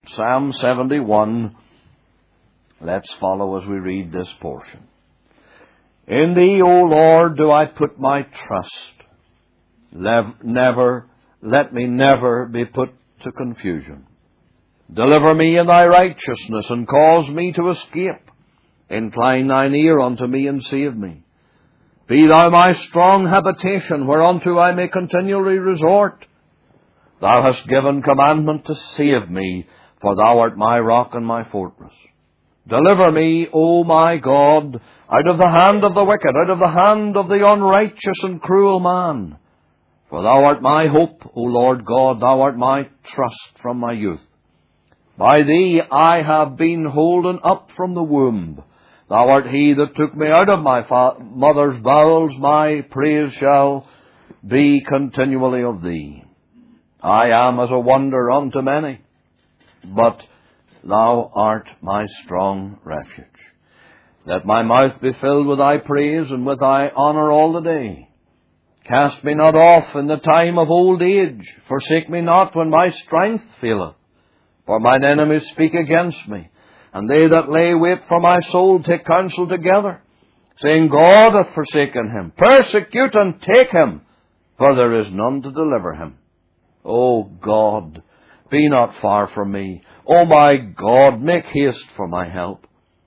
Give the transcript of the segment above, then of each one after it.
Psalm 71. Let's follow as we read this portion. In Thee, O Lord, do I put my trust. Let me never be put to confusion. Deliver me in Thy righteousness, and cause me to escape. Incline Thine ear unto me, and save me. Be Thou my strong habitation, whereunto I may continually resort. Thou hast given commandment to save me, for Thou art my rock and my fortress. Deliver me, O my God, out of the hand of the wicked, out of the hand of the unrighteous and cruel man. For Thou art my hope, O Lord God, Thou art my trust from my youth. By Thee I have been holden up from the womb. Thou art He that took me out of my mother's bowels. My praise shall be continually of Thee. I am as a wonder unto many, but Thou art my strong refuge. Let my mouth be filled with Thy praise and with Thy honour all the day. Cast me not off in the time of old age. Forsake me not when my strength faileth. For mine enemies speak against me, and they that lay wait for my soul take counsel together, saying, God hath forsaken him. Persecute and take him, for there is none to deliver him. O God, be not far from me. O my God, make haste for my help.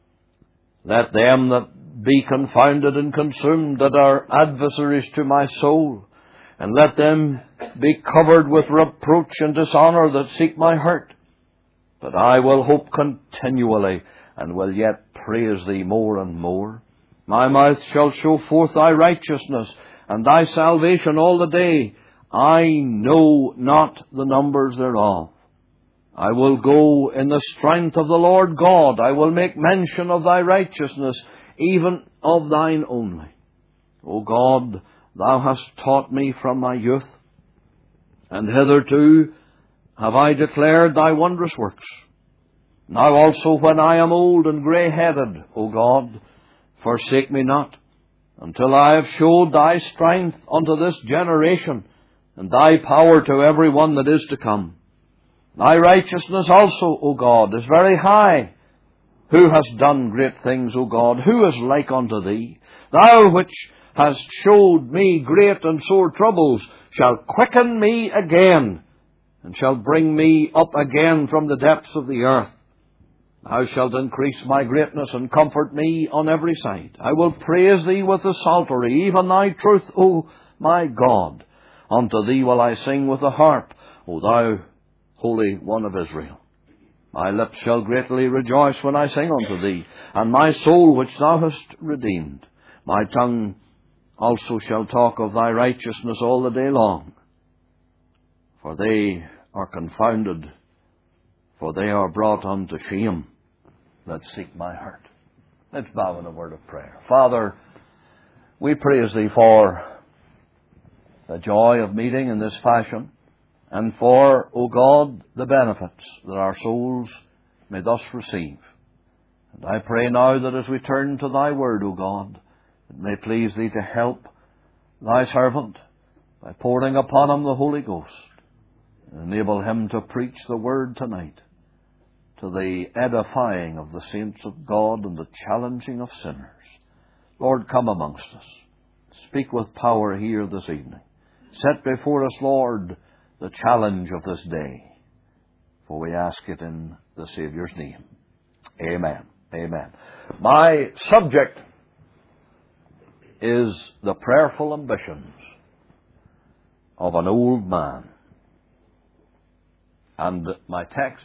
Let them that be confounded and consumed, that are adversaries to my soul, and let them be covered with reproach and dishonour that seek my hurt. But I will hope continually, and will yet praise Thee more and more. My mouth shall show forth Thy righteousness, and Thy salvation all the day. I know not the numbers thereof. I will go in the strength of the Lord God. I will make mention of Thy righteousness, even of Thine only. O God, Thou hast taught me from my youth, and hitherto have I declared Thy wondrous works. Now also when I am old and grey-headed, O God, forsake me not, until I have showed Thy strength unto this generation, and Thy power to every one that is to come. Thy righteousness also, O God, is very high. Who hast done great things, O God? Who is like unto Thee? Thou which hast showed me great and sore troubles, shalt quicken me again, and shalt bring me up again from the depths of the earth. Thou shalt increase my greatness, and comfort me on every side. I will praise Thee with the psaltery, even Thy truth, O my God. Unto Thee will I sing with the harp, O Thou Holy One of Israel. My lips shall greatly rejoice when I sing unto Thee, and my soul which Thou hast redeemed. My tongue also shall talk of Thy righteousness all the day long. For they are confounded, for they are brought unto shame that seek my hurt. Let's bow in a word of prayer. Father, we praise Thee for the joy of meeting in this fashion, and for, O God, the benefits that our souls may thus receive. And I pray now that as we turn to Thy word, O God, it may please Thee to help Thy servant by pouring upon him the Holy Ghost, and enable him to preach the word tonight to the edifying of the saints of God and the challenging of sinners. Lord, come amongst us. Speak with power here this evening. Set before us, Lord, the challenge of this day. For we ask it in the Saviour's name. Amen. Amen. My subject is the prayerful ambitions of an old man. And my text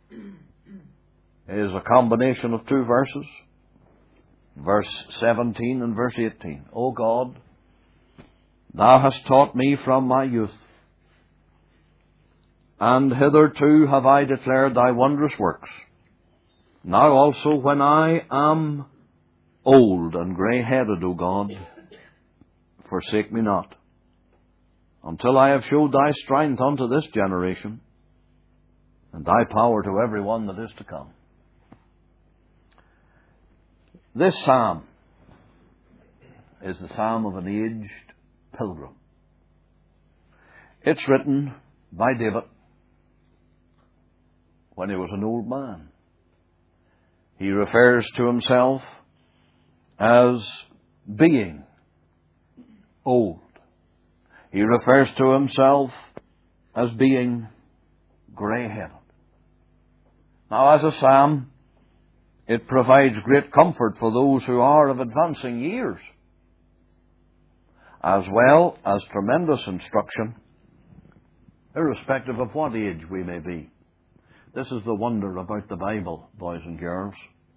is a combination of two verses, verse 17 and verse 18. O God, Thou hast taught me from my youth, and hitherto have I declared Thy wondrous works. Now also when I am old and grey-headed, O God, forsake me not, until I have showed Thy strength unto this generation, and Thy power to every one that is to come. This psalm is the psalm of an aged pilgrim. It's written by David, when he was an old man. He refers to himself as being old. He refers to himself as being grey-headed. Now, as a psalm, it provides great comfort for those who are of advancing years, as well as tremendous instruction, irrespective of what age we may be. This is the wonder about the Bible, boys and girls.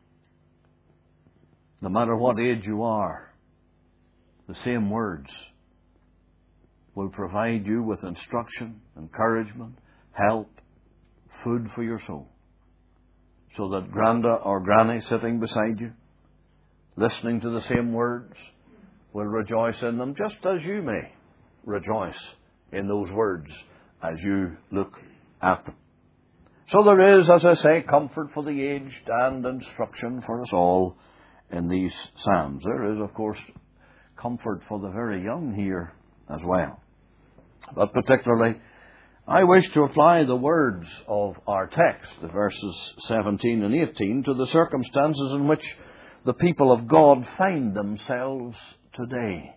No matter what age you are, the same words will provide you with instruction, encouragement, help, food for your soul. So that Granda or Granny sitting beside you, listening to the same words, will rejoice in them just as you may rejoice in those words as you look at them. So there is, as I say, comfort for the aged and instruction for us all in these psalms. There is, of course, comfort for the very young here as well. But particularly, I wish to apply the words of our text, the verses 17 and 18, to the circumstances in which the people of God find themselves today.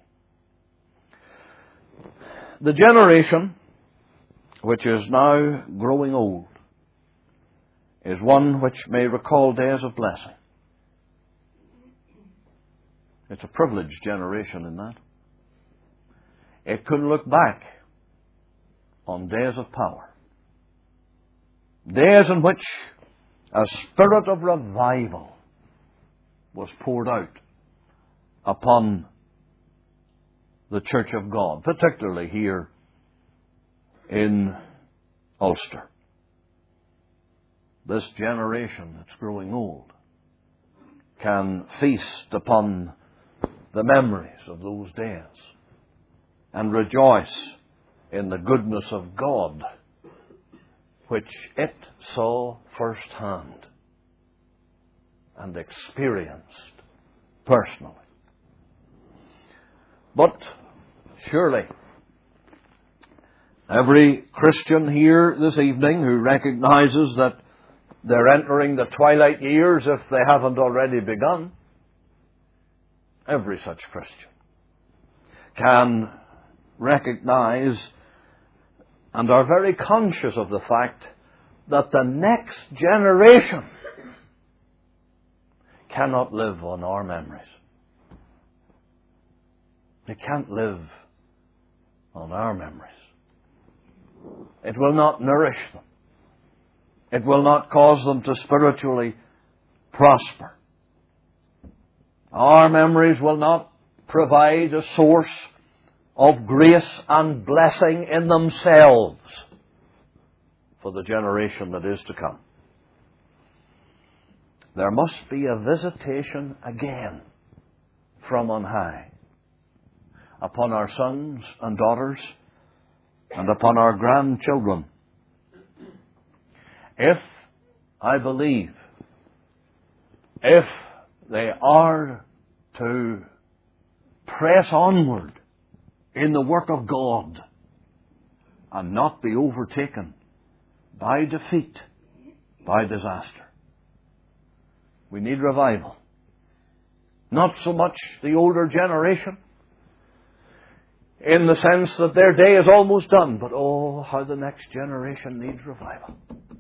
The generation which is now growing old is one which may recall days of blessing. It's a privileged generation in that. It can look back on days of power. Days in which a spirit of revival was poured out upon the Church of God, particularly here in Ulster. This generation that's growing old can feast upon the memories of those days and rejoice in the goodness of God, which it saw firsthand and experienced personally. But surely, every Christian here this evening who recognizes that they're entering the twilight years, if they haven't already begun, every such Christian can recognize and are very conscious of the fact that the next generation cannot live on our memories. They can't live on our memories. It will not nourish them. It will not cause them to spiritually prosper. Our memories will not provide a source of grace and blessing in themselves for the generation that is to come. There must be a visitation again from on high upon our sons and daughters and upon our grandchildren. If, I believe, if they are to press onward in the work of God and not be overtaken by defeat, by disaster, we need revival. Not so much the older generation, in the sense that their day is almost done, but oh, how the next generation needs revival.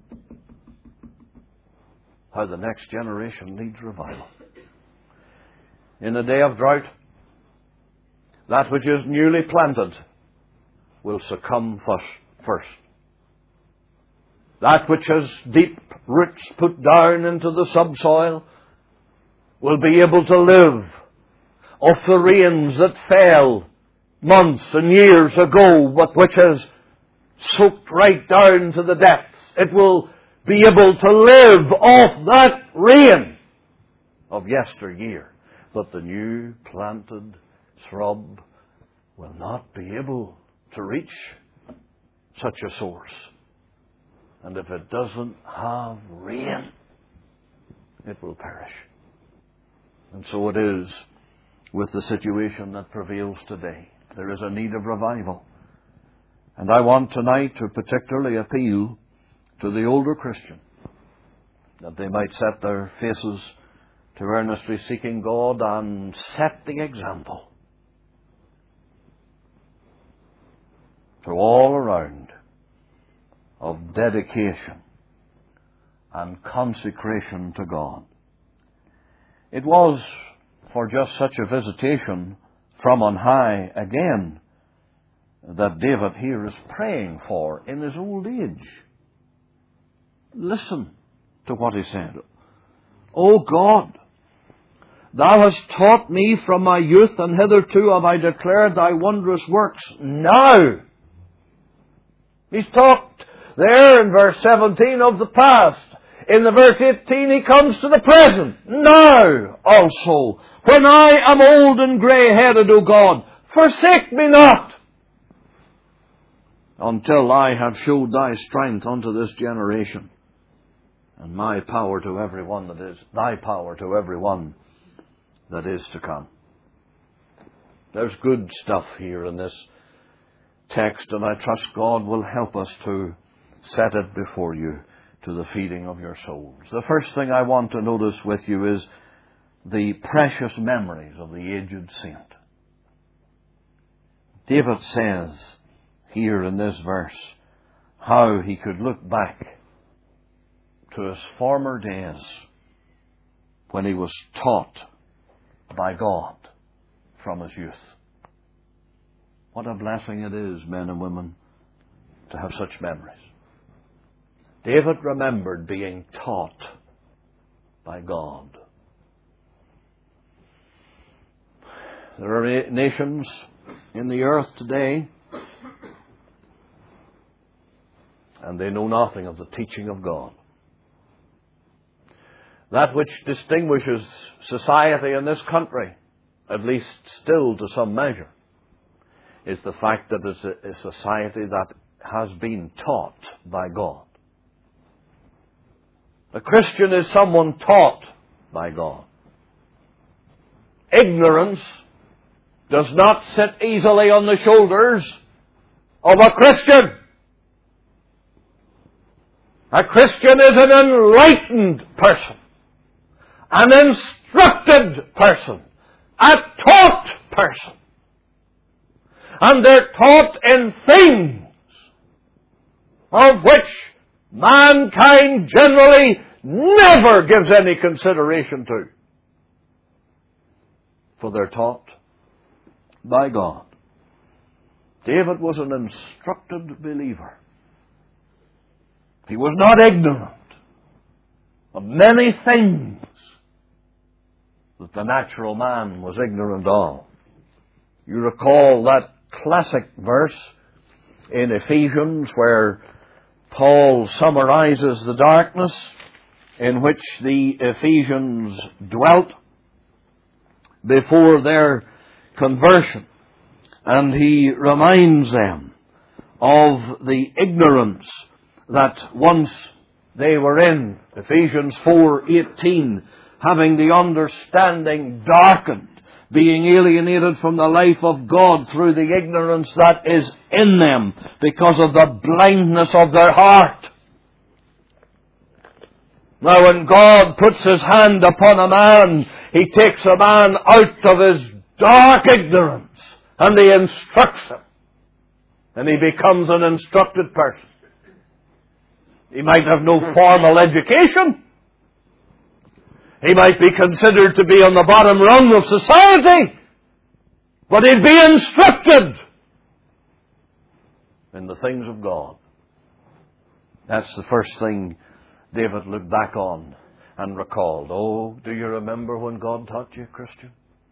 How the next generation needs revival. In a day of drought, that which is newly planted will succumb first. That which has deep roots put down into the subsoil will be able to live off the rains that fell months and years ago, but which has soaked right down to the depths. It will be able to live off that rain of yesteryear. But the new planted shrub will not be able to reach such a source. And if it doesn't have rain, it will perish. And so it is with the situation that prevails today. There is a need of revival. And I want tonight to particularly appeal to the older Christian that they might set their faces to earnestly seeking God and set the example to all around of dedication and consecration to God. It was for just such a visitation from on high again that David here is praying for in his old age. Listen to what he said. O God, Thou hast taught me from my youth, and hitherto have I declared Thy wondrous works. Now, he's talked there in verse 17 of the past. In the verse 18 he comes to the present. Now also, when I am old and grey-headed, O God, forsake me not, until I have showed Thy strength unto this generation, and my power to every one that is, Thy power to every one that is to come. There's good stuff here in this text, and I trust God will help us to set it before you to the feeding of your souls. The first thing I want to notice with you is the precious memories of the aged saint. David says here in this verse how he could look back to his former days when he was taught by God from his youth. What a blessing it is, men and women, to have such memories. David remembered being taught by God. There are nations in the earth today, and they know nothing of the teaching of God. That which distinguishes society in this country, at least still to some measure, is the fact that it's a society that has been taught by God. A Christian is someone taught by God. Ignorance does not sit easily on the shoulders of a Christian. A Christian is an enlightened person, an instructed person, a taught person. And they're taught in things of which mankind generally never gives any consideration to. For they're taught by God. David was an instructed believer. He was not ignorant of many things that the natural man was ignorant of. You recall that classic verse in Ephesians where Paul summarizes the darkness in which the Ephesians dwelt before their conversion. And he reminds them of the ignorance that once they were in. Ephesians 4:18, having the understanding darkened, being alienated from the life of God through the ignorance that is in them because of the blindness of their heart. Now when God puts His hand upon a man, He takes a man out of his dark ignorance and He instructs him. And he becomes an instructed person. He might have no formal education. He might be considered to be on the bottom rung of society. But he'd be instructed in the things of God. That's the first thing David looked back on and recalled. Oh, do you remember when God taught you, Christian?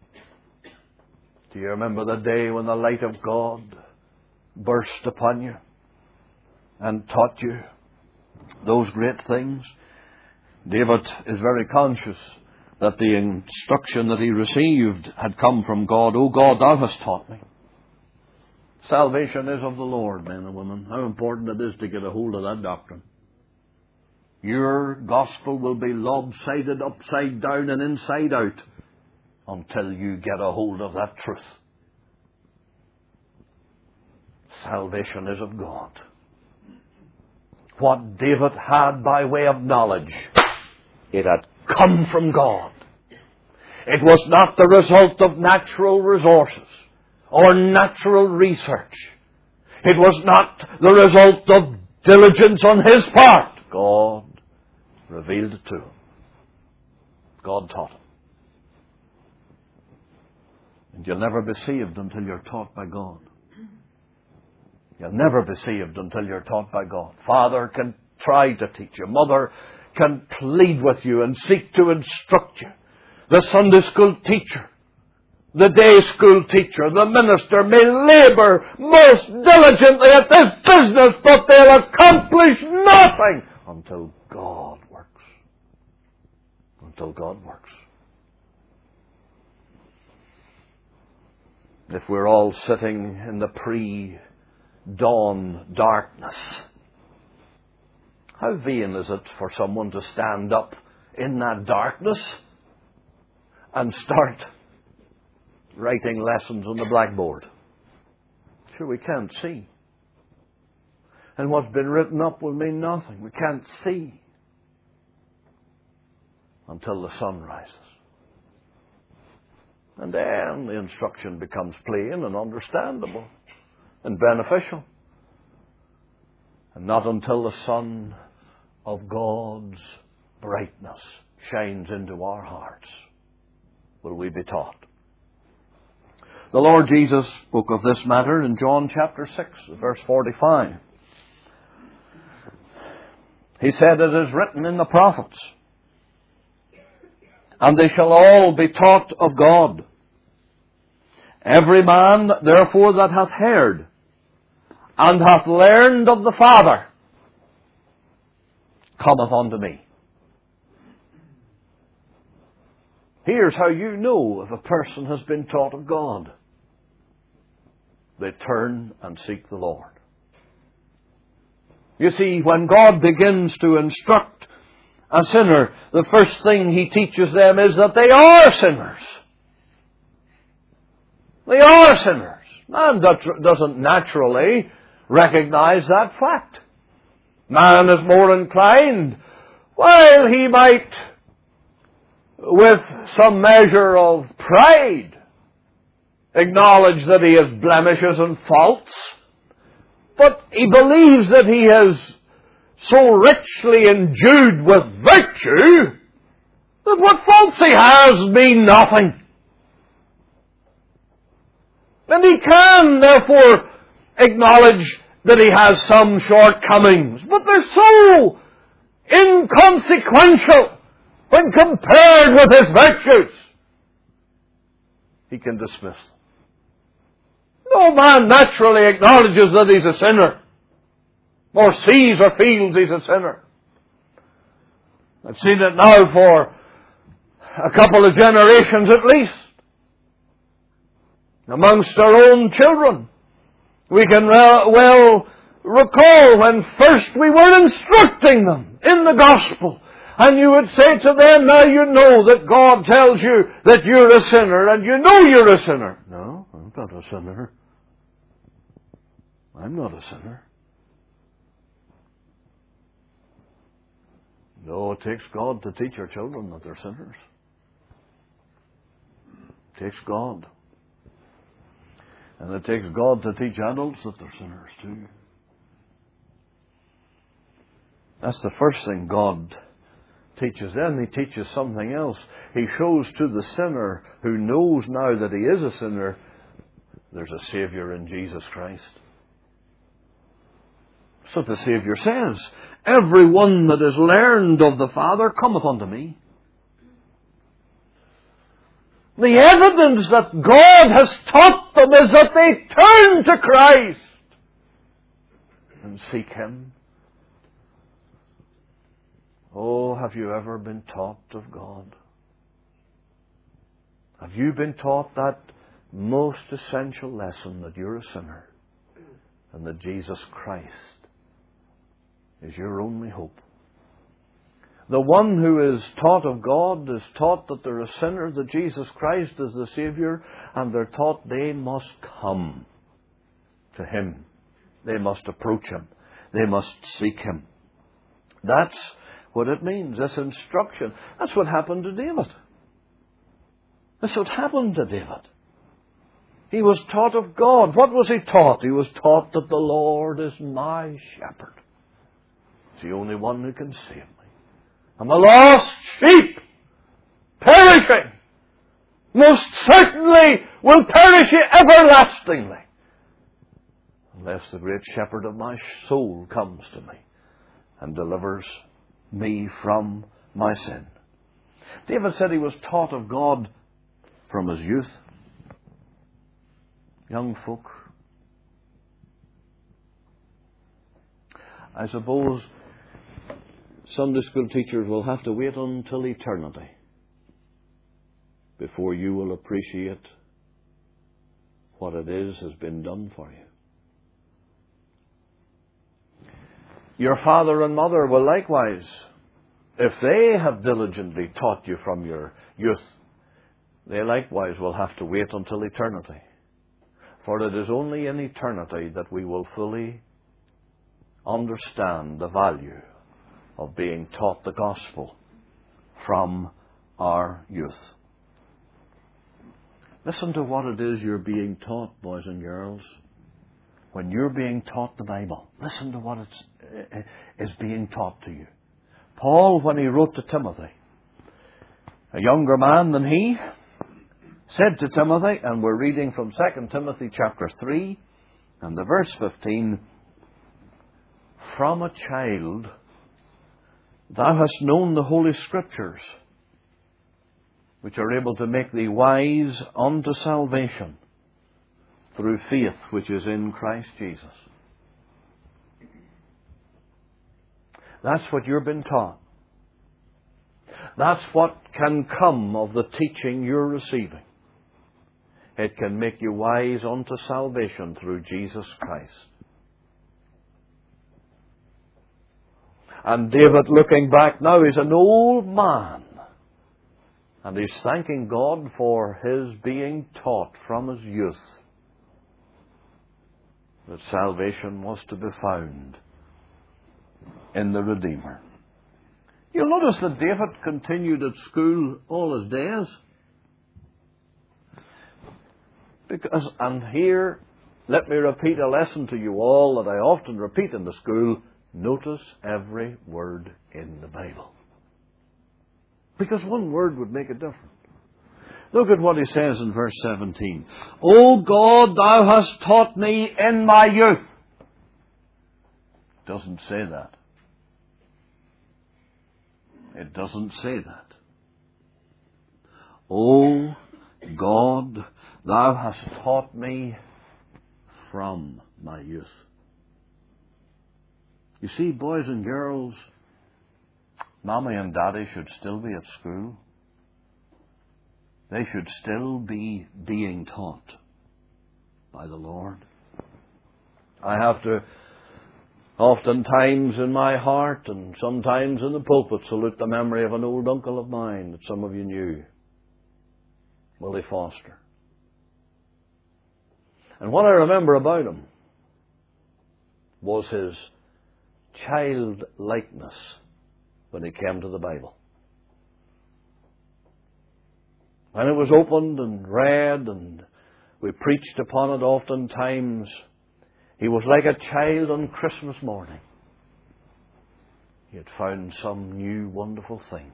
Do you remember the day when the light of God burst upon you and taught you those great things? David is very conscious that the instruction that he received had come from God. Oh God, Thou hast taught me. Salvation is of the Lord, men and women. How important it is to get a hold of that doctrine. Your gospel will be lopsided, upside down and inside out until you get a hold of that truth. Salvation is of God. What David had by way of knowledge It had come from God. It was not the result of natural resources or natural research. It was not the result of diligence on His part. God revealed it to him. God taught him. And you'll never be saved until you're taught by God. You'll never be saved until you're taught by God. Father can try to teach you. Mother can plead with you and seek to instruct you. The Sunday school teacher, the day school teacher, the minister may labor most diligently at this business, but they'll accomplish nothing until God works. Until God works. If we're all sitting in the pre-dawn darkness, how vain is it for someone to stand up in that darkness and start writing lessons on the blackboard? Sure, we can't see. And what's been written up will mean nothing. We can't see until the sun rises. And then the instruction becomes plain and understandable and beneficial. And not until the sun of God's brightness shines into our hearts will we be taught. The Lord Jesus spoke of this matter in John chapter 6, verse 45. He said, "It is written in the prophets, and they shall all be taught of God. Every man, therefore, that hath heard and hath learned of the Father cometh unto me." Here's how you know if a person has been taught of God. They turn and seek the Lord. You see, when God begins to instruct a sinner, the first thing He teaches them is that they are sinners. They are sinners. Man doesn't naturally recognize that fact. Man is more inclined, while he might, with some measure of pride, acknowledge that he has blemishes and faults, but he believes that he is so richly endued with virtue that what faults he has mean nothing. And he can, therefore, acknowledge that he has some shortcomings, but they're so inconsequential when compared with his virtues. He can dismiss them. No man naturally acknowledges that he's a sinner, or sees or feels he's a sinner. I've seen it now for a couple of generations at least. Amongst our own children, we can well recall when first we were instructing them in the gospel. And you would say to them, now you know that God tells you that you're a sinner, and you know you're a sinner. No, I'm not a sinner. I'm not a sinner. No, it takes God to teach our children that they're sinners. It takes God. And it takes God to teach adults that they're sinners too. That's the first thing God teaches. Then He teaches something else. He shows to the sinner who knows now that he is a sinner, there's a Savior in Jesus Christ. So the Savior says, "Every one that is learned of the Father cometh unto me." The evidence that God has taught them is that they turn to Christ and seek Him. Oh, have you ever been taught of God? Have you been taught that most essential lesson that you're a sinner and that Jesus Christ is your only hope? The one who is taught of God is taught that they're a sinner, that Jesus Christ is the Savior, and they're taught they must come to Him. They must approach Him. They must seek Him. That's what it means, this instruction. That's what happened to David. That's what happened to David. He was taught of God. What was he taught? He was taught that the Lord is my shepherd. He's the only one who can save me. I'm a lost sheep, perishing. Most certainly will perish everlastingly, unless the great shepherd of my soul comes to me and delivers me from my sin. David said he was taught of God from his youth. Young folk, I suppose Sunday school teachers will have to wait until eternity before you will appreciate what it is has been done for you. Your father and mother will likewise, if they have diligently taught you from your youth, they likewise will have to wait until eternity. For it is only in eternity that we will fully understand the value of being taught the gospel from our youth. Listen to what it is you're being taught, boys and girls. When you're being taught the Bible, listen to what is being taught to you. Paul, when he wrote to Timothy, a younger man than he, said to Timothy, and we're reading from 2 Timothy chapter 3 and the verse 15, from a child thou hast known the Holy Scriptures, which are able to make thee wise unto salvation through faith which is in Christ Jesus. That's what you've been taught. That's what can come of the teaching you're receiving. It can make you wise unto salvation through Jesus Christ. And David, looking back now, is an old man. And he's thanking God for his being taught from his youth that salvation was to be found in the Redeemer. You'll notice that David continued at school all his days. And here, let me repeat a lesson to you all that I often repeat in the school. Notice every word in the Bible. Because one word would make a difference. Look at what he says in verse 17. O God, thou hast taught me in my youth. It doesn't say that. It doesn't say that. O God, thou hast taught me from my youth. You see, boys and girls, Mommy and Daddy should still be at school. They should still be being taught by the Lord. I have to, oftentimes in my heart and sometimes in the pulpit, salute the memory of an old uncle of mine that some of you knew, Willie Foster. And what I remember about him was his childlikeness when he came to the Bible. When it was opened and read and we preached upon it oftentimes, he was like a child on Christmas morning. He had found some new wonderful thing.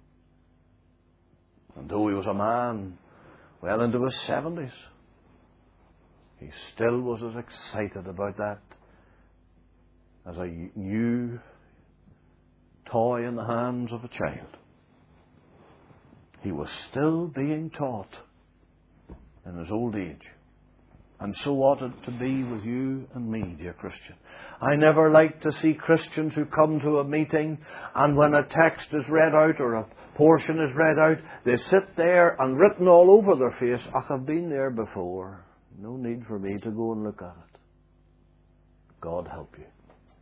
And though he was a man well into his 70s, he still was as excited about that as a new toy in the hands of a child. He was still being taught in his old age. And so ought it to be with you and me, dear Christian. I never like to see Christians who come to a meeting and when a text is read out or a portion is read out, they sit there and written all over their face, I've been there before. No need for me to go and look at it. God help you.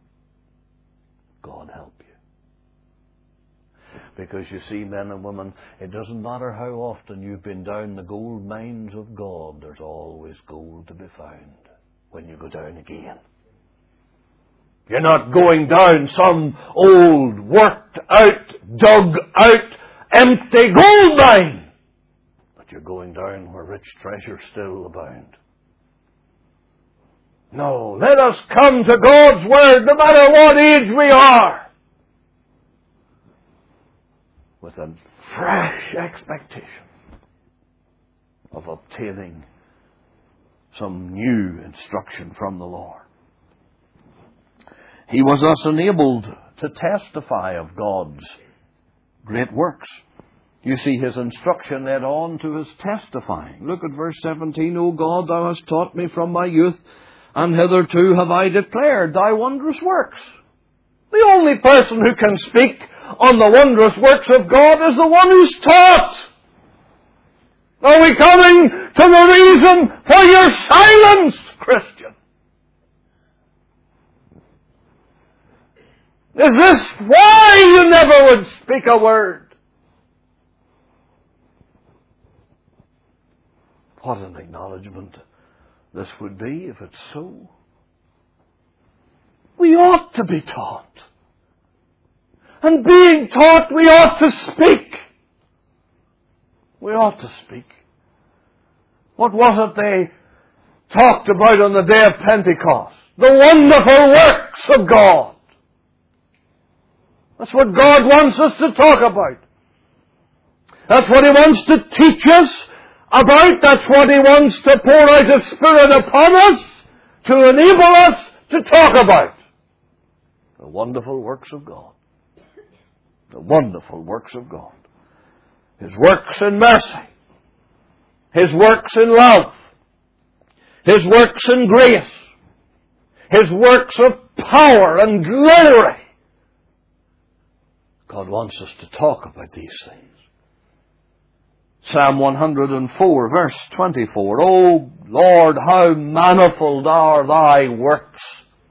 God help you. Because you see, men and women, it doesn't matter how often you've been down the gold mines of God, there's always gold to be found when you go down again. You're not going down some old, worked out, dug out, empty gold mine. But you're going down where rich treasures still abound. No, let us come to God's Word no matter what age we are, with a fresh expectation of obtaining some new instruction from the Lord. He was thus enabled to testify of God's great works. You see, his instruction led on to his testifying. Look at verse 17. O God, thou hast taught me from my youth, and hitherto have I declared thy wondrous works. The only person who can speak on the wondrous works of God is the one who's taught. Are we coming to the reason for your silence, Christian? Is this why you never would speak a word? What an acknowledgement this would be if it's so. We ought to be taught. And being taught, we ought to speak. We ought to speak. What was it they talked about on the day of Pentecost? The wonderful works of God. That's what God wants us to talk about. That's what He wants to teach us about. That's what He wants to pour out His Spirit upon us to enable us to talk about. The wonderful works of God. The wonderful works of God. His works in mercy. His works in love. His works in grace. His works of power and glory. God wants us to talk about these things. Psalm 104, verse 24. O Lord, how manifold are thy works.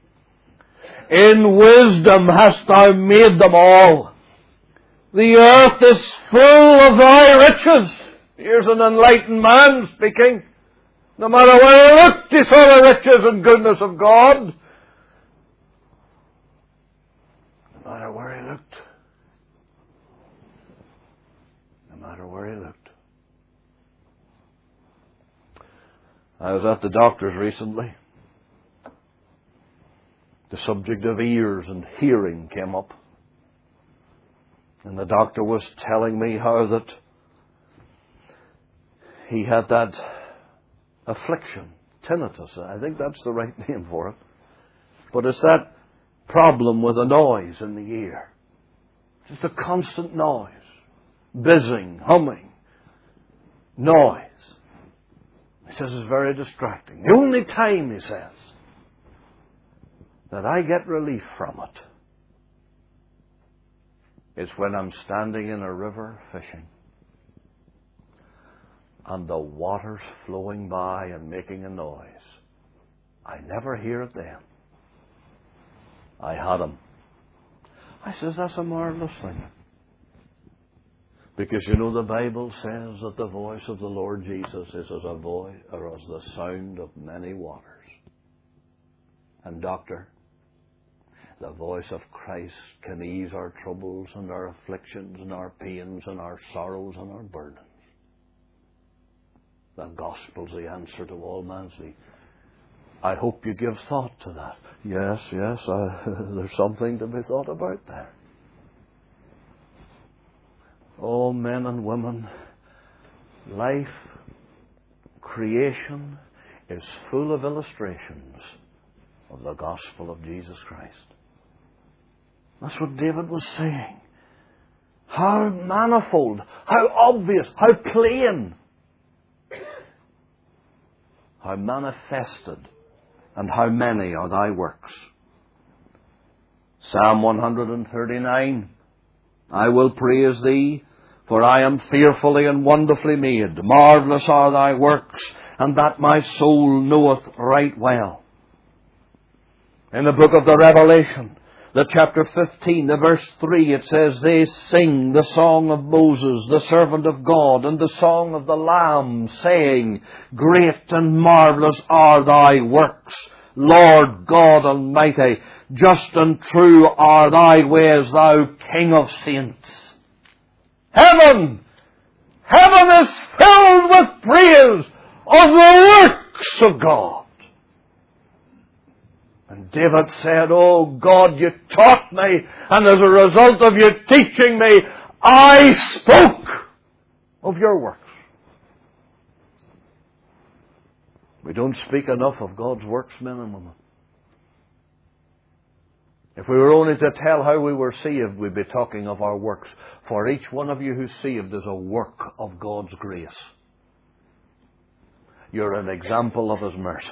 In wisdom hast thou made them all. The earth is full of thy riches. Here's an enlightened man speaking. No matter where he looked, he saw the riches and goodness of God. No matter where he looked. No matter where he looked. I was at the doctor's recently. The subject of ears and hearing came up. And the doctor was telling me how that he had that affliction, tinnitus. I think that's the right name for it. But it's that problem with a noise in the ear. Just a constant noise. Buzzing, humming, noise. He says it's very distracting. The only time, he says, that I get relief from it is when I'm standing in a river fishing and the water's flowing by and making a noise. I never hear it then. I had him. I says, that's a marvelous thing. Because you know the Bible says that the voice of the Lord Jesus is as a voice or as the sound of many waters. And doctor, the voice of Christ can ease our troubles and our afflictions and our pains and our sorrows and our burdens. The gospel's the answer to all man's need. I hope you give thought to that. Yes, there's something to be thought about there. Oh, men and women, life, creation is full of illustrations of the gospel of Jesus Christ. That's what David was saying. How manifold, how obvious, how plain, how manifested, and how many are thy works. Psalm 139, I will praise thee, for I am fearfully and wonderfully made. Marvellous are thy works, and that my soul knoweth right well. In the book of the Revelation, the chapter 15, the verse 3, it says, they sing the song of Moses, the servant of God, and the song of the Lamb, saying, great and marvellous are thy works, Lord God Almighty, just and true are thy ways, thou King of saints. Heaven is filled with praise of the works of God. And David said, oh God, you taught me, and as a result of you teaching me, I spoke of your works. We don't speak enough of God's works, men and women. If we were only to tell how we were saved, we'd be talking of our works. For each one of you who's saved is a work of God's grace. You're an example of His mercy.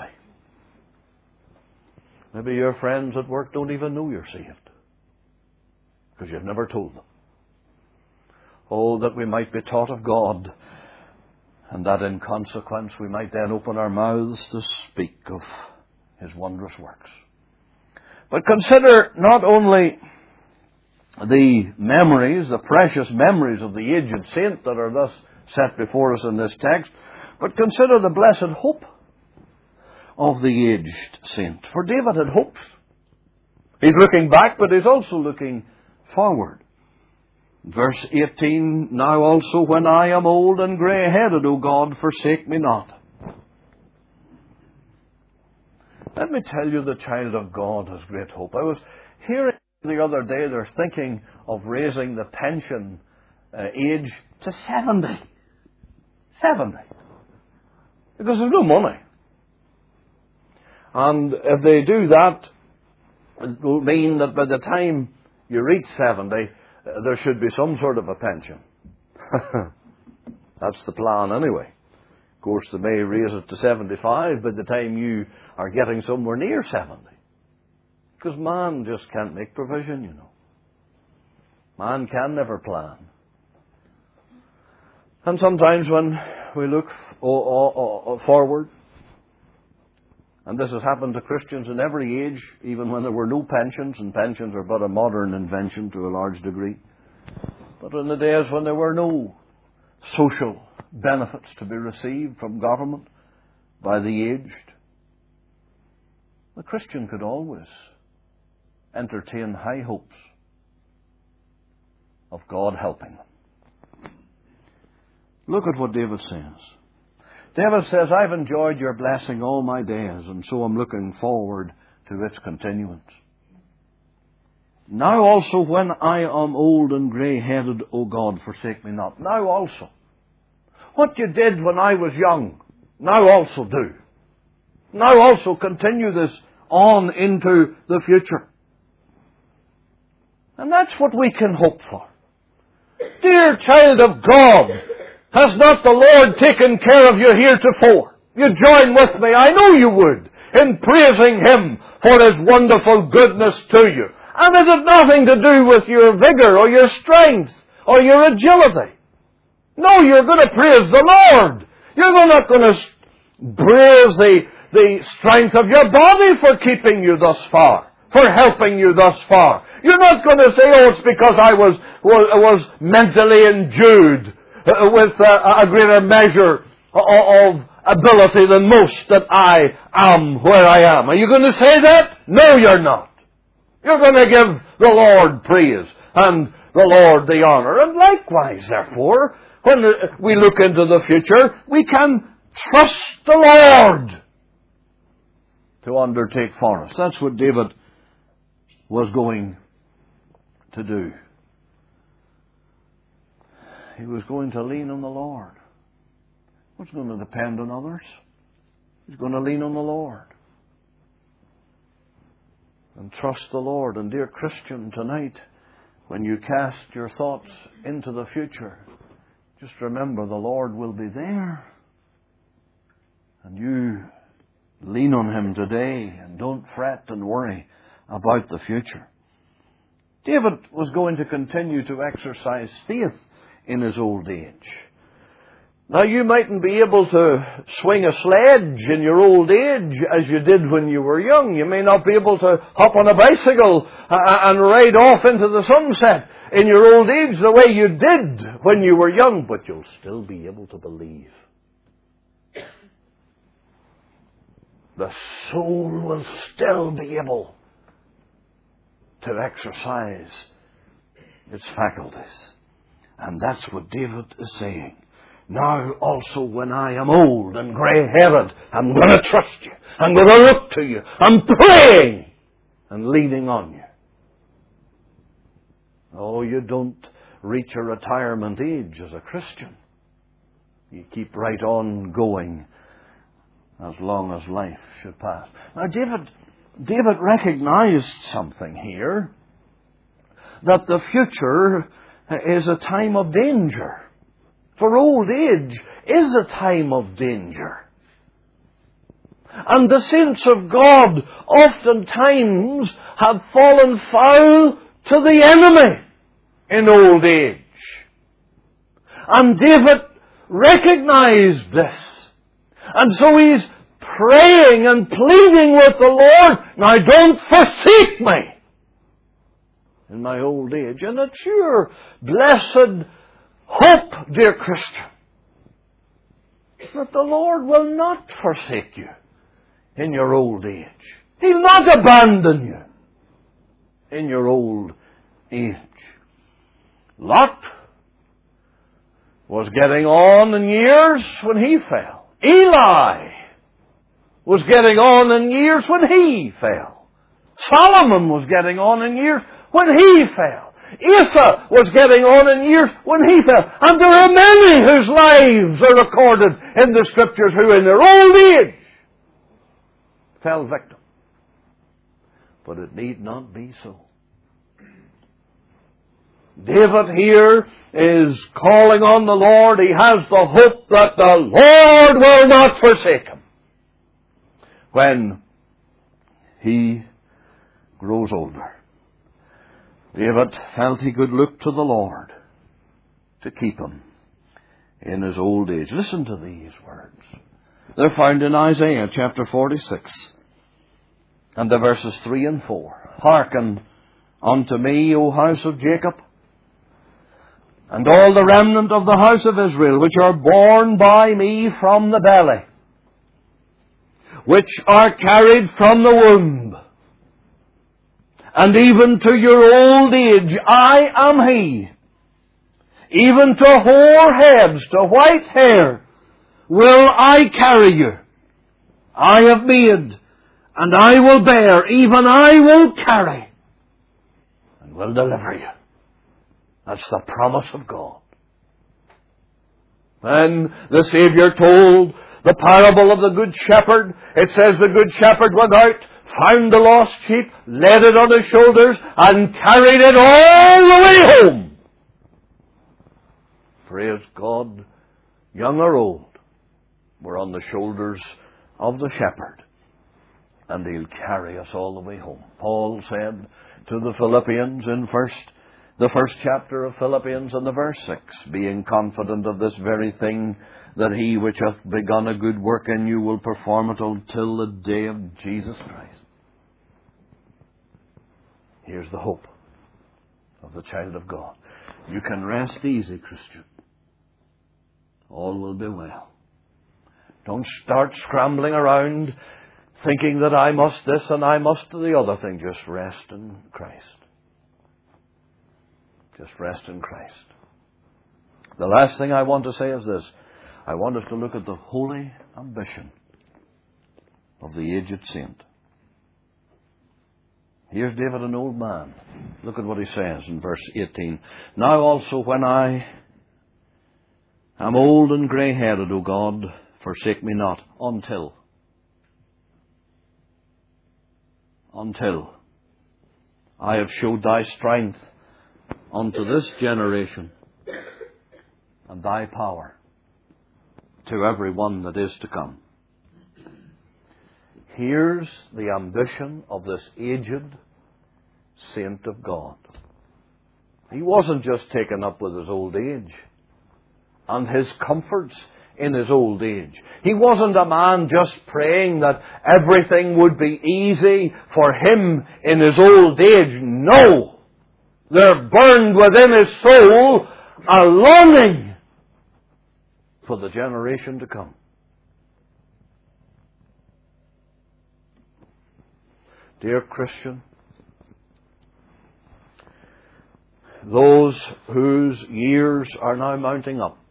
Maybe your friends at work don't even know you're saved, because you've never told them. Oh, that we might be taught of God, and that in consequence we might then open our mouths to speak of His wondrous works. But consider not only the memories, the precious memories of the aged saint that are thus set before us in this text, but consider the blessed hope of the aged saint. For David had hopes. He's looking back, but he's also looking forward. Verse 18, now also when I am old and grey-headed, O God, forsake me not. Let me tell you, the child of God has great hope. I was hearing the other day, they're thinking of raising the pension age to 70. 70. Because there's no money. And if they do that, it will mean that by the time you reach 70, there should be some sort of a pension. That's the plan anyway. Of course, they may raise it to 75 by the time you are getting somewhere near 70. Because man just can't make provision, you know. Man can never plan. And sometimes when we look forward, and this has happened to Christians in every age, even when there were no pensions, and pensions are but a modern invention to a large degree. But in the days when there were no social benefits to be received from government by the aged, the Christian could always entertain high hopes of God helping them. Look at what David says. David says, I've enjoyed your blessing all my days, and so I'm looking forward to its continuance. Now also when I am old and grey-headed, O God, forsake me not. Now also. What you did when I was young, now also do. Now also continue this on into the future. And that's what we can hope for. Dear child of God, has not the Lord taken care of you heretofore? You join with me, I know you would, in praising Him for His wonderful goodness to you. And it had nothing to do with your vigor or your strength or your agility. No, you're going to praise the Lord. You're not going to praise the strength of your body for keeping you thus far, for helping you thus far. You're not going to say, oh, it's because I was mentally endued with a greater measure of ability than most, that I am where I am. Are you going to say that? No, you're not. You're going to give the Lord praise and the Lord the honor. And likewise, therefore, when we look into the future, we can trust the Lord to undertake for us. That's what David was going to do. He was going to lean on the Lord. He wasn't going to depend on others. He's going to lean on the Lord and trust the Lord. And dear Christian, tonight, when you cast your thoughts into the future, just remember the Lord will be there. And you lean on Him today and don't fret and worry about the future. David was going to continue to exercise faith in his old age. Now, you mightn't be able to swing a sledge in your old age as you did when you were young. You may not be able to hop on a bicycle and ride off into the sunset in your old age the way you did when you were young, but you'll still be able to believe. the soul will still be able to exercise its faculties. And that's what David is saying. Now also when I am old and grey-headed, I'm going to trust you. I'm going to look to you. I'm praying and leaning on you. Oh, you don't reach a retirement age as a Christian. You keep right on going as long as life should pass. Now, David recognized something here, that the future is a time of danger. For old age is a time of danger. And the saints of God oftentimes have fallen foul to the enemy in old age. And David recognized this. And so he's praying and pleading with the Lord, now don't forsake me in my old age. And it's your blessed hope, dear Christian, that the Lord will not forsake you in your old age. He'll not abandon you in your old age. Lot was getting on in years when he fell. Eli was getting on in years when he fell. Solomon was getting on in years when he fell. Asa was getting on in years when he fell. And there are many whose lives are recorded in the Scriptures who in their old age fell victim. But it need not be so. David here is calling on the Lord. He has the hope that the Lord will not forsake him when he grows older. David felt he could look to the Lord to keep him in his old age. Listen to these words. They're found in Isaiah chapter 46 and the verses 3 and 4. Hearken unto me, O house of Jacob, and all the remnant of the house of Israel, which are born by me from the belly, which are carried from the womb, and even to your old age, I am He. Even to hoar heads, to white hair, will I carry you. I have made, and I will bear, even I will carry, and will deliver you. That's the promise of God. When the Savior told the parable of the Good Shepherd, it says the Good Shepherd went out, found the lost sheep, laid it on his shoulders, and carried it all the way home. Praise God, young or old, we're on the shoulders of the Shepherd, and He'll carry us all the way home. Paul said to the Philippians in the first chapter of Philippians and the verse 6, being confident of this very thing, that He which hath begun a good work in you will perform it until the day of Jesus Christ. Here's the hope of the child of God. You can rest easy, Christian. All will be well. Don't start scrambling around thinking that I must this and I must the other thing. Just rest in Christ. Just rest in Christ. The last thing I want to say is this. I want us to look at the holy ambition of the aged saint. Here's David, an old man. Look at what he says in verse 18. Now also when I am old and grey-headed, O God, forsake me not until I have showed thy strength unto this generation, and thy power to every one that is to come. Here's the ambition of this aged saint of God. He wasn't just taken up with his old age and his comforts in his old age. He wasn't a man just praying that everything would be easy for him in his old age. No! There burned within his soul a longing for the generation to come. Dear Christian, those whose years are now mounting up,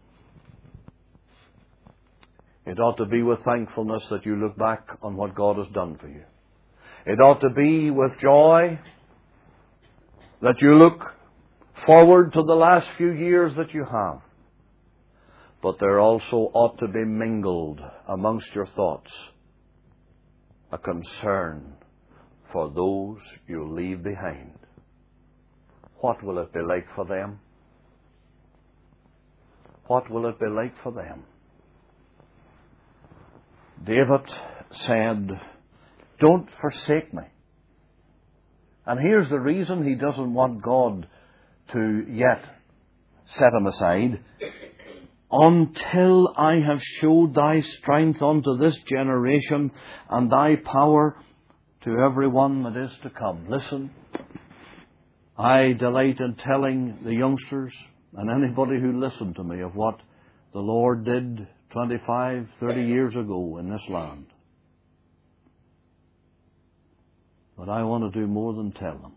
it ought to be with thankfulness that you look back on what God has done for you. It ought to be with joy that you look forward to the last few years that you have. But there also ought to be mingled amongst your thoughts a concern for those you leave behind. What will it be like for them? What will it be like for them? David said, "Don't forsake me." And here's the reason he doesn't want God to yet set him aside. "Until I have showed thy strength unto this generation, and thy power to every one that is to come." Listen, I delight in telling the youngsters and anybody who listened to me of what the Lord did 25, 30 years ago in this land. But I want to do more than tell them.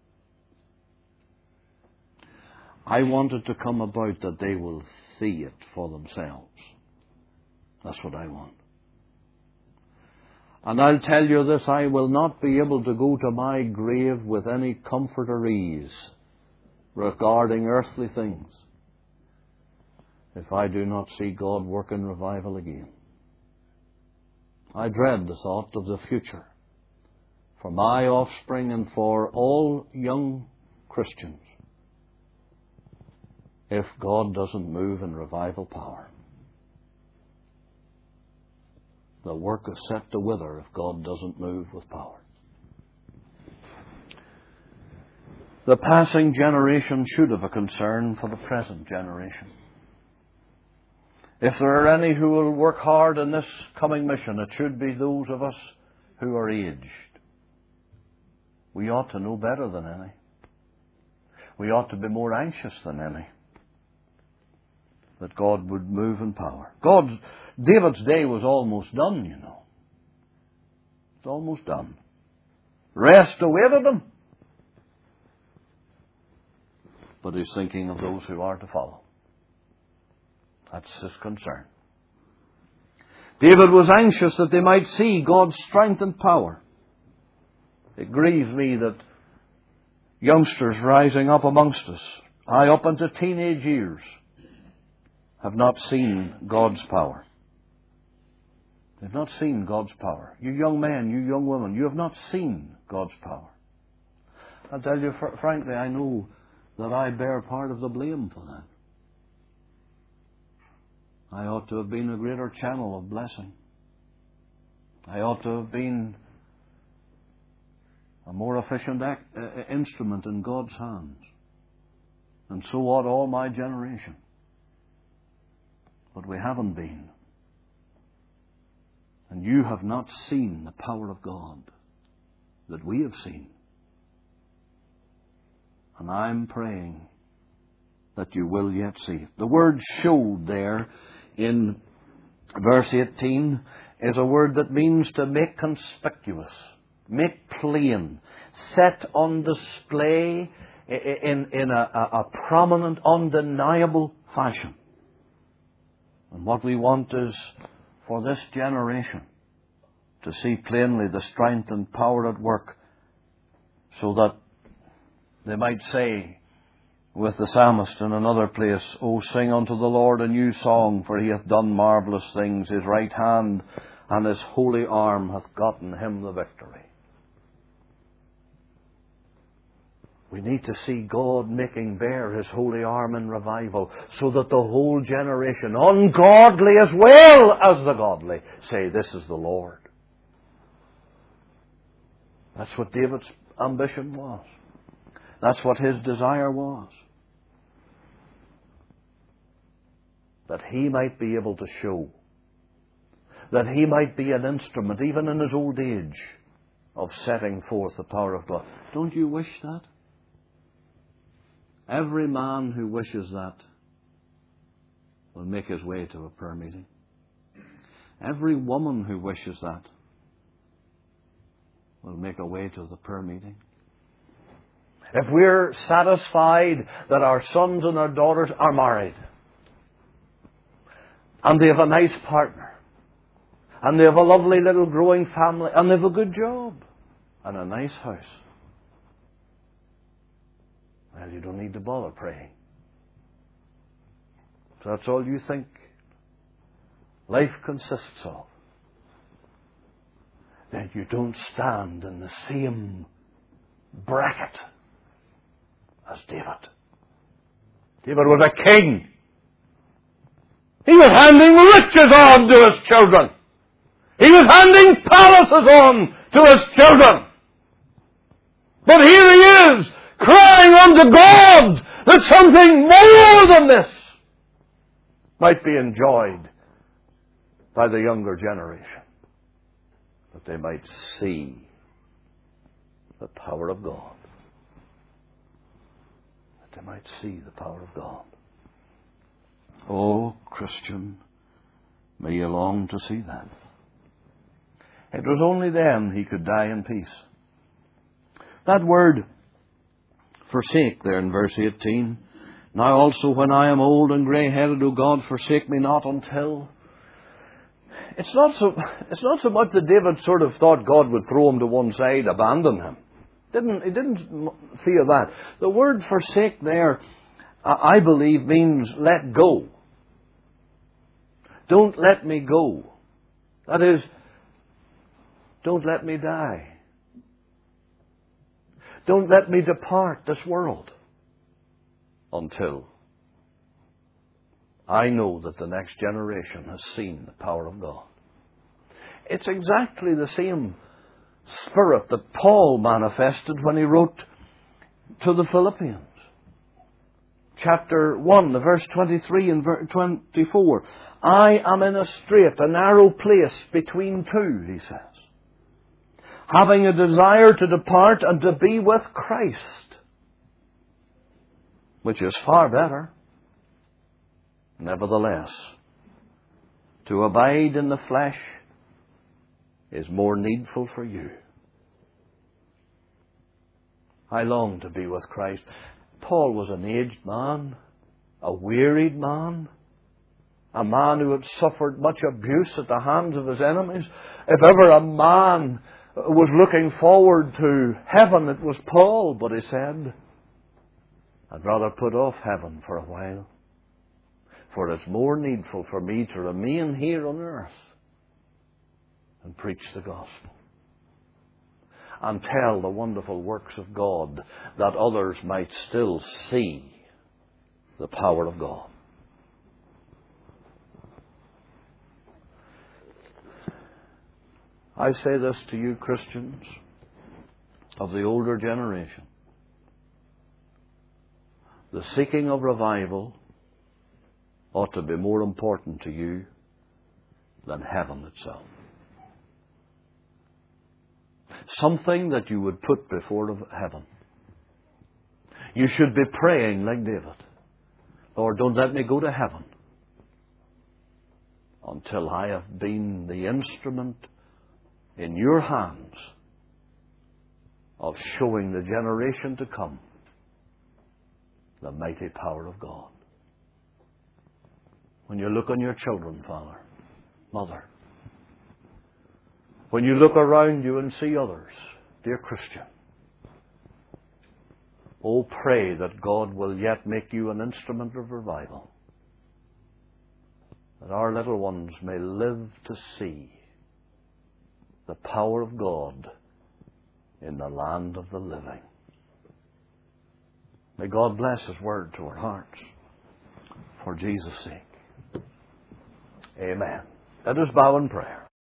I want it to come about that they will see it for themselves. That's what I want. And I'll tell you this, I will not be able to go to my grave with any comfort or ease regarding earthly things if I do not see God work in revival again. I dread the thought of the future for my offspring and for all young Christians if God doesn't move in revival power. The work is set to wither if God doesn't move with power. The passing generation should have a concern for the present generation. If there are any who will work hard in this coming mission, it should be those of us who are aged. We ought to know better than any. We ought to be more anxious than any that God would move in power. David's day was almost done, you know. It's almost done. Rest awaited him. But he's thinking of those who are to follow. That's his concern. David was anxious that they might see God's strength and power. It grieves me that youngsters rising up amongst us, high up into teenage years, have not seen God's power. They've not seen God's power. You young men, you young women, you have not seen God's power. I'll tell you, frankly, I know that I bear part of the blame for that. I ought to have been a greater channel of blessing. I ought to have been a more efficient instrument in God's hands. And so ought all my generation. But we haven't been. And you have not seen the power of God that we have seen. And I'm praying that you will yet see it. The word "showed" there in verse 18 is a word that means to make conspicuous, make plain, set on display in a prominent, undeniable fashion. And what we want is for this generation to see plainly the strength and power at work, so that they might say with the psalmist in another place, "O sing unto the Lord a new song, for he hath done marvellous things. His right hand and his holy arm hath gotten him the victory." We need to see God making bare his holy arm in revival, so that the whole generation, ungodly as well as the godly, say, "This is the Lord." That's what David's ambition was. That's what his desire was. That he might be able to show, that he might be an instrument, even in his old age, of setting forth the power of God. Don't you wish that? Every man who wishes that will make his way to a prayer meeting. Every woman who wishes that will make a way to the prayer meeting. If we're satisfied that our sons and our daughters are married, and they have a nice partner, and they have a lovely little growing family, and they have a good job, and a nice house, well, you don't need to bother praying. If that's all you think life consists of, then you don't stand in the same bracket as David. David was a king. He was handing riches on to his children. He was handing palaces on to his children. But here he is, crying unto God that something more than this might be enjoyed by the younger generation, that they might see the power of God. That they might see the power of God. Oh, Christian, may you long to see that. It was only then he could die in peace. That word forsake there in verse 18. Now also when I am old and grey-headed, O God, forsake me not until... It's not so much that David sort of thought God would throw him to one side, abandon him. He didn't fear that. The word forsake there, I believe, means let go. Don't let me go. That is, don't let me die. Don't let me depart this world until I know that the next generation has seen the power of God. It's exactly the same spirit that Paul manifested when he wrote to the Philippians. Chapter 1, verse 23 and 24. I am in a strait, a narrow place between two, he says, having a desire to depart and to be with Christ, which is far better. Nevertheless, to abide in the flesh is more needful for you. I long to be with Christ. Paul was an aged man, a wearied man, a man who had suffered much abuse at the hands of his enemies. If ever a man was looking forward to heaven, it was Paul, but he said, I'd rather put off heaven for a while, for it's more needful for me to remain here on earth and preach the gospel and tell the wonderful works of God, that others might still see the power of God. I say this to you, Christians of the older generation. The seeking of revival ought to be more important to you than heaven itself. Something that you would put before heaven. You should be praying like David. Lord, don't let me go to heaven until I have been the instrument in your hands of showing the generation to come the mighty power of God. When you look on your children, Father, Mother, when you look around you and see others, dear Christian, oh, pray that God will yet make you an instrument of revival, that our little ones may live to see the power of God in the land of the living. May God bless His word to our hearts, for Jesus' sake. Amen. Let us bow in prayer.